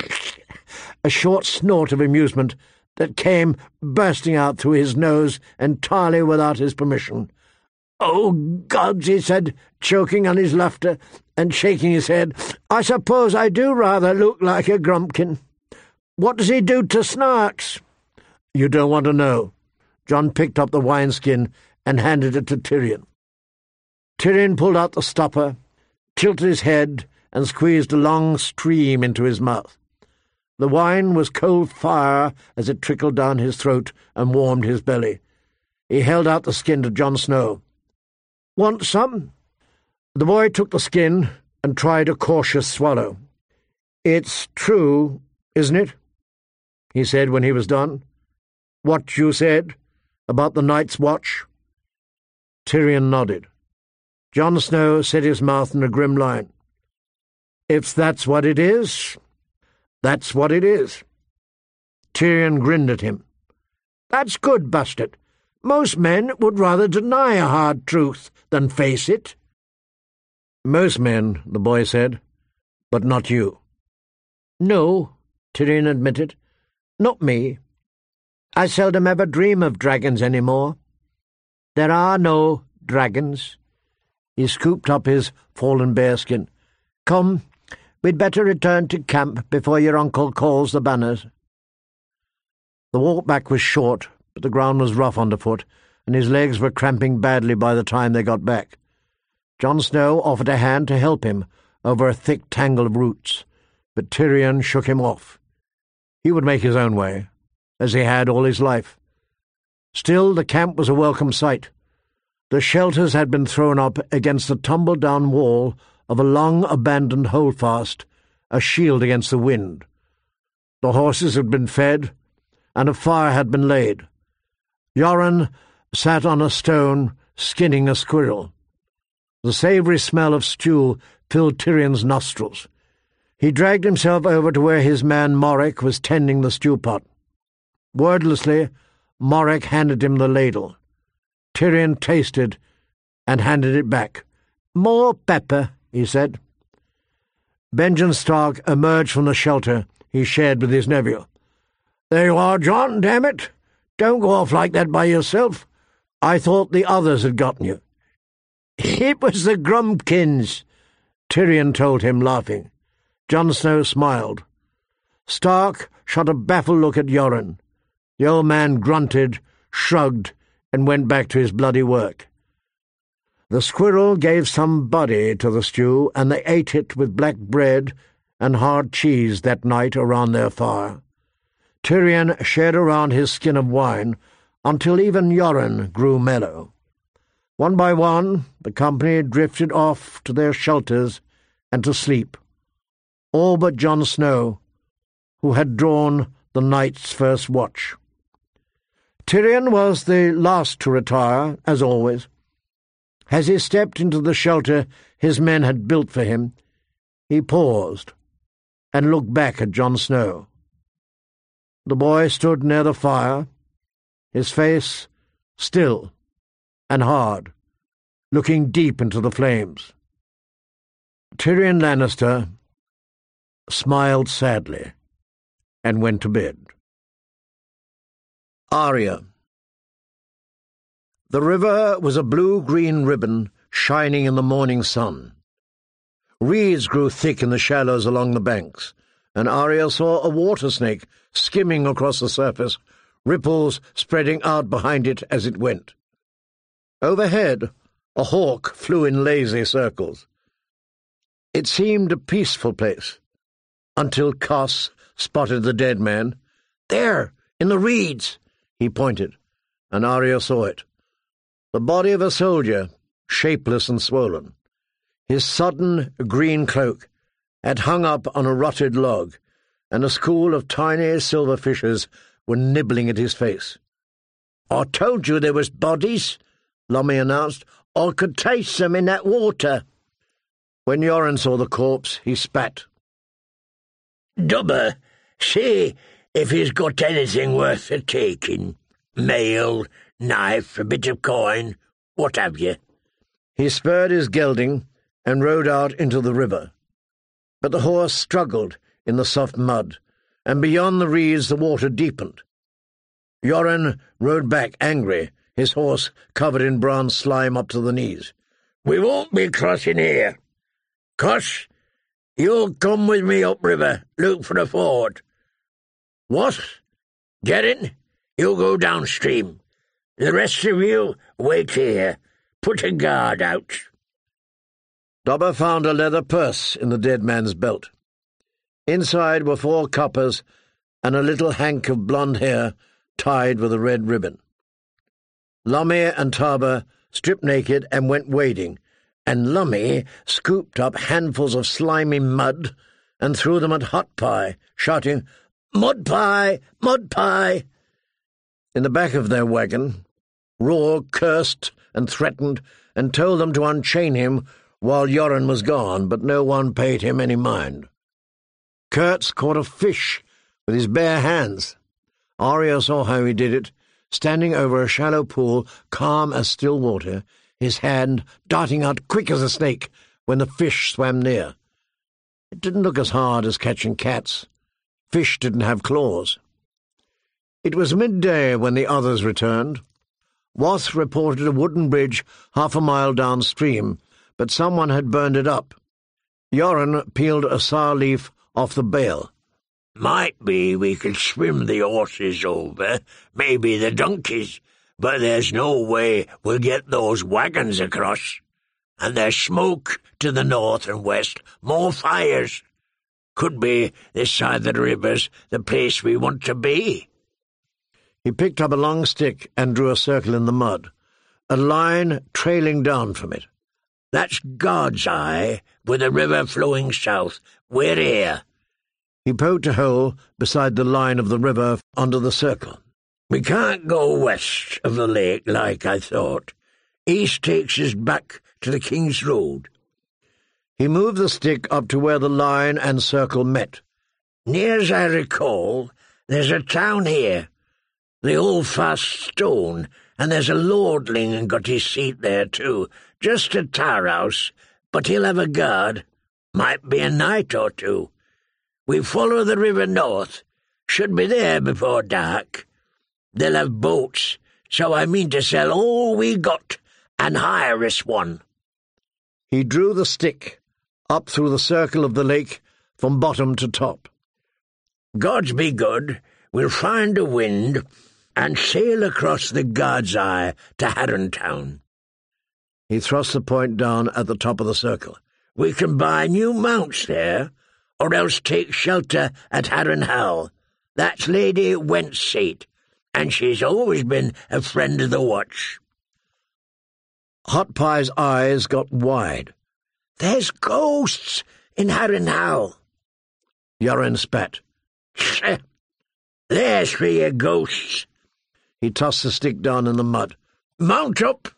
a short snort of amusement that came bursting out through his nose entirely without his permission. "Oh, gods," he said, choking on his laughter and shaking his head. "I suppose I do rather look like a Grumpkin. What does he do to Snarks?" "You don't want to know." Jon picked up the wineskin and handed it to Tyrion. Tyrion pulled out the stopper, tilted his head, and squeezed a long stream into his mouth. The wine was cold fire as it trickled down his throat and warmed his belly. He held out the skin to Jon Snow. "Want some?" The boy took the skin and tried a cautious swallow. "It's true, isn't it?" he said when he was done. "What you said about the Night's Watch?" Tyrion nodded. Jon Snow set his mouth in a grim line. "If that's what it is, that's what it is." Tyrion grinned at him. "That's good, bastard. Most men would rather deny a hard truth than face it." "Most men," the boy said, "but not you." "No," Tyrion admitted, "not me. I seldom ever dream of dragons any more. There are no dragons." He scooped up his fallen bearskin. "Come, we'd better return to camp before your uncle calls the banners." The walk back was short, but the ground was rough underfoot, and his legs were cramping badly by the time they got back. Jon Snow offered a hand to help him over a thick tangle of roots, but Tyrion shook him off. He would make his own way, as he had all his life. Still, the camp was a welcome sight. The shelters had been thrown up against the tumble-down wall of a long-abandoned holdfast, a shield against the wind. The horses had been fed, and a fire had been laid. Yoren sat on a stone, skinning a squirrel. The savoury smell of stew filled Tyrion's nostrils. He dragged himself over to where his man Morrick was tending the stew-pot. Wordlessly, Morrick handed him the ladle. Tyrion tasted and handed it back. "More pepper," he said. Benjen Stark emerged from the shelter he shared with his nephew. "There you are, Jon, damn it! Don't go off like that by yourself. I thought the others had gotten you." "It was the Grumpkins," Tyrion told him, laughing. Jon Snow smiled. Stark shot a baffled look at Yoren. The old man grunted, shrugged, and went back to his bloody work. The squirrel gave some body to the stew, and they ate it with black bread and hard cheese that night around their fire. Tyrion shared around his skin of wine until even Yoren grew mellow. One by one, the company drifted off to their shelters and to sleep, all but Jon Snow, who had drawn the night's first watch. Tyrion was the last to retire, as always. As he stepped into the shelter his men had built for him, he paused and looked back at Jon Snow. The boy stood near the fire, his face still and hard, looking deep into the flames. Tyrion Lannister smiled sadly and went to bed. Arya. The river was a blue-green ribbon shining in the morning sun. Reeds grew thick in the shallows along the banks, and Arya saw a water snake skimming across the surface, ripples spreading out behind it as it went. Overhead, a hawk flew in lazy circles. It seemed a peaceful place, until Koss spotted the dead man. "There, in the reeds!" he pointed, and Arya saw it. The body of a soldier, shapeless and swollen. His sodden green cloak had hung up on a rotted log, and a school of tiny silver fishes were nibbling at his face. "I told you there was bodies," Lummy announced. "I could taste them in that water." When Yoren saw the corpse, he spat. "Dubber, see, if he's got anything worth the taking, mail, knife, a bit of coin, what have you. He spurred his gelding and rode out into the river. But the horse struggled in the soft mud, and beyond the reeds the water deepened. Yoren rode back angry, his horse covered in brown slime up to the knees. We won't be crossing here. Cuss, you'll come with me upriver, look for a ford. What? Gerin, you go downstream. The rest of you wait here. Put a guard out. Dobber found a leather purse in the dead man's belt. Inside were four coppers and a little hank of blonde hair tied with a red ribbon. Lummy and Taba stripped naked and went wading, and Lummy scooped up handfuls of slimy mud and threw them at Hot Pie, shouting, "Mud Pie! Mud Pie!" In the back of their wagon, Roar cursed and threatened and told them to unchain him while Yoren was gone, but no one paid him any mind. Kurtz caught a fish with his bare hands. Arya saw how he did it, standing over a shallow pool, calm as still water, his hand darting out quick as a snake when the fish swam near. It didn't look as hard as catching cats. Fish didn't have claws. It was midday when the others returned. Wath reported a wooden bridge half a mile downstream, but someone had burned it up. Yoren peeled a sour leaf off the bale. Might be we could swim the horses over, maybe the donkeys, but there's no way we'll get those wagons across. And there's smoke to the north and west, more fires. Could be this side of the river's the place we want to be. He picked up a long stick and drew a circle in the mud, a line trailing down from it. That's God's Eye, with the river flowing south. We're here. He poked a hole beside the line of the river under the circle. We can't go west of the lake like I thought. East takes us back to the King's Road. He moved the stick up to where the line and circle met. Near as I recall, there's a town here. The old fast stone, and there's a lordling and got his seat there too. Just a tar house, but he'll have a guard. Might be a night or two. We follow the river north. Should be there before dark. They'll have boats, so I mean to sell all we got and hire us one. He drew the stick up through the circle of the lake from bottom to top. Gods be good, we'll find a wind and sail across the God's Eye to Harrentown. He thrust the point down at the top of the circle. We can buy new mounts there, or else take shelter at Harrenhal. That's Lady Went's seat, and she's always been a friend of the watch. Hot Pie's eyes got wide. There's ghosts in Harrenhal. Yoren spat. There's for your ghosts. He tossed the stick down in the mud. Mount up.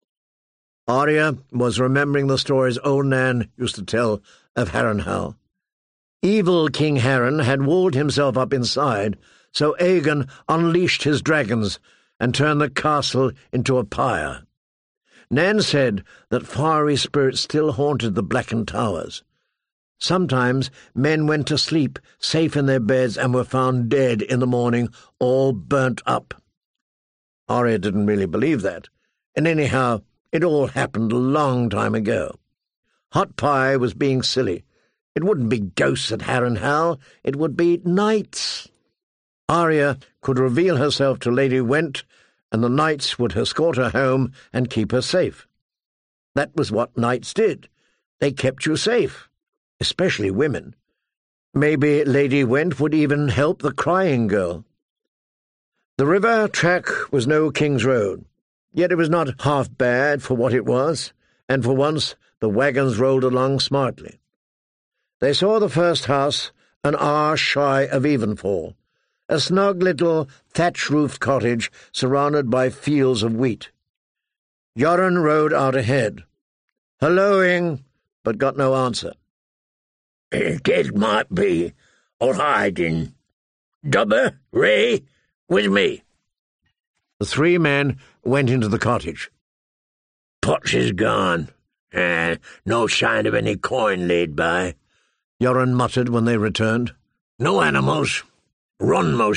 Arya was remembering the stories old Nan used to tell of Harrenhal. Evil King Harren had walled himself up inside, so Aegon unleashed his dragons and turned the castle into a pyre. Nan said that fiery spirits still haunted the blackened towers. Sometimes men went to sleep safe in their beds and were found dead in the morning, all burnt up. Arya didn't really believe that, and anyhow, it all happened a long time ago. Hot Pie was being silly. It wouldn't be ghosts at Harrenhal, it would be knights. Arya could reveal herself to Lady Went, and the knights would escort her home and keep her safe. That was what knights did. They kept you safe, especially women. Maybe Lady Went would even help the crying girl. The river track was no King's Road, yet it was not half bad for what it was, and for once the wagons rolled along smartly. They saw the first house an hour shy of evenfall, a snug little thatch-roofed cottage surrounded by fields of wheat. Yoren rode out ahead, halloing, but got no answer. It might be, or hiding. Dubber, Ray, with me. The three men went into the cottage. Potts is gone. Uh, no sign of any coin laid by. Yoren muttered when they returned. No animals. Run most